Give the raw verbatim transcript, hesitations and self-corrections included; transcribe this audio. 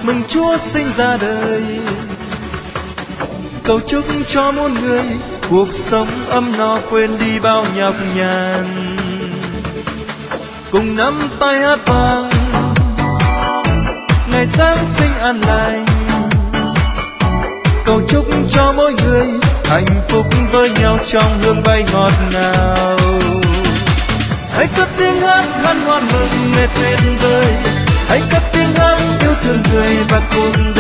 mừng Chúa sinh ra đời. Cầu chúc cho muôn người cuộc sống ấm no, quên đi bao nhọc nhằn, cùng nắm tay hát vang ngày Giáng sinh an lành. Cầu chúc cho mỗi người hạnh phúc với nhau trong hương bay ngọt ngào. Hãy cất tiếng hát hân hoan mừng ngày tuyệt vời, hãy cất tiếng hát yêu thương người và cuộc đời.